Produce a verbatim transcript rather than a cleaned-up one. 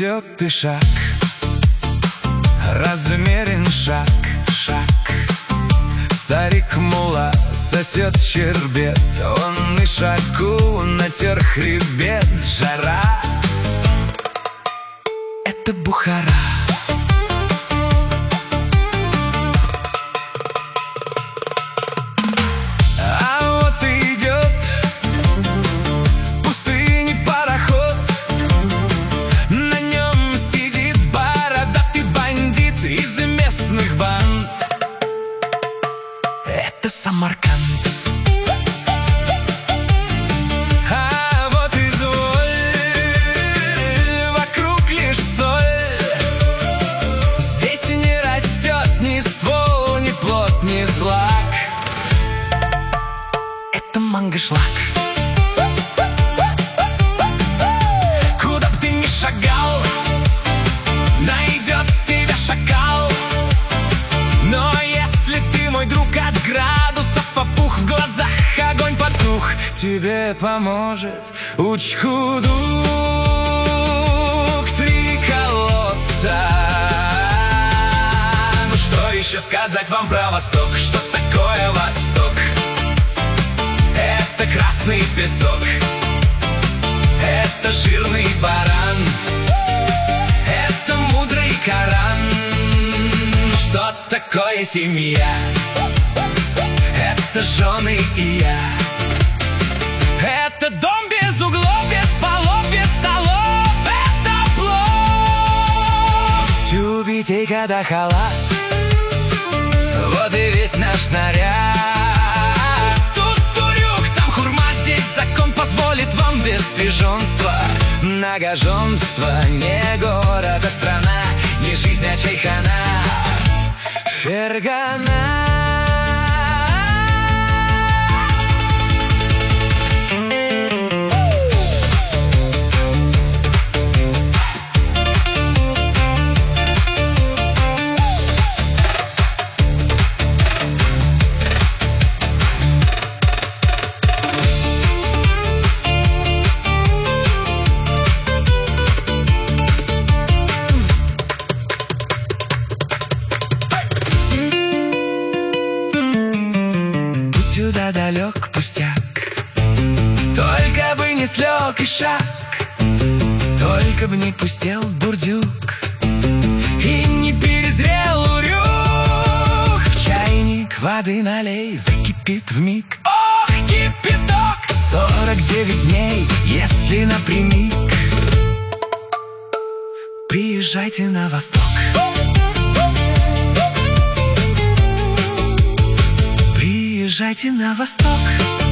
идет и шаг, размерен шаг, шаг. Старик мула сосет щербет, он и шагу натер хребет. Жара — это Бухара. А вот идет пустыни пароход, на нем сидит бородатый бандит из местных банд. Это Самарканд. А вот изволь, вокруг лишь соль. Здесь не растет ни ствол, ни плод, ни злак. Это Мангышлак. Куда б ты ни шагал, найдет тебя шакал. Но если ты, мой друг, от градусов опух, в глазах огонь потух, тебе поможет Учхудук. Три колодца. Ну что еще сказать вам про Восток? Что такое Восток? Это красный песок, это жирный баран, это мудрый Коран. Что такое семья? Это жены и я. Это дом без углов, без полов, без столов. Это плов. Тюбетейка да халат, вот и весь наш наряд. Тут турюк, там хурма, здесь закон позволит вам без пижонства. Многоженство не город, а страна, не жизнь, а чайхана. Фергана. Сюда далек пустяк, только бы не слег и шаг, только бы не пустел бурдюк и не перезрел урюк. В чайник воды налей, закипит вмиг. Ох, кипяток! Сорок девять дней, если напрямик. Приезжайте на Восток. Приезжайте на Восток.